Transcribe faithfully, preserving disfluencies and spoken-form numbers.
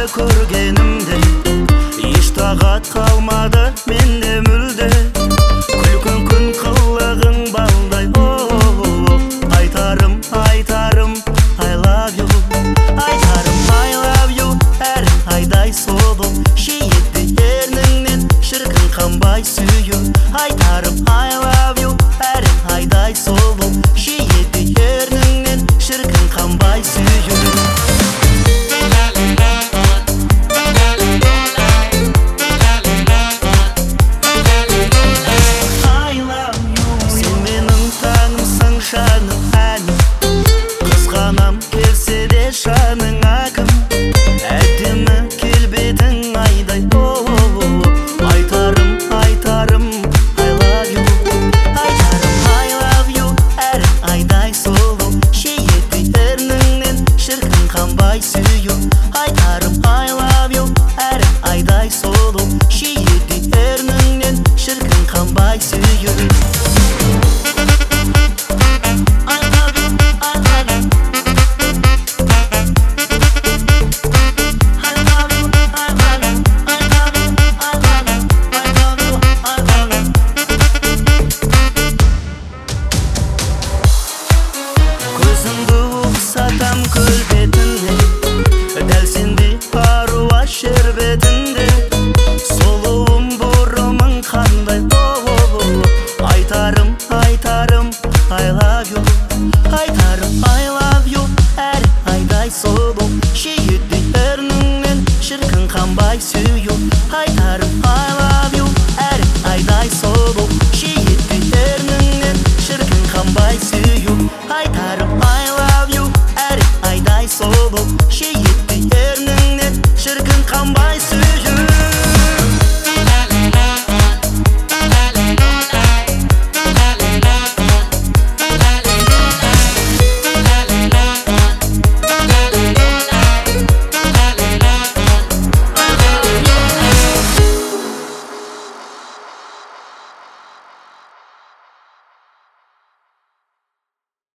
көргенімде еш тағат қалмады менде мүлде. Күлкің күн қылығың балдай, о-о-о. Айтарым, айтарым I love you, айтарым I love you. Әр айдай сұлу шиетті ерніңнен шіркін қанбай сүйу. Айтарым I love you, әр айдай сұлу шиетті ерніңнен шіркін қанбай сүйу. Жаным әнім, қызғанам келсе де жаның әкім. Әдемі келбетің айдай, о-о-о. Айтарым, айтарым I love you, айтарым I love you. Әр айдай сұлу шиетті ерніңнен шіркін қанбай сүйу. Айтарым I love you, әр айдай сұлу шиетті ерніңнен шіркін қанбай сүйу. Көзіңді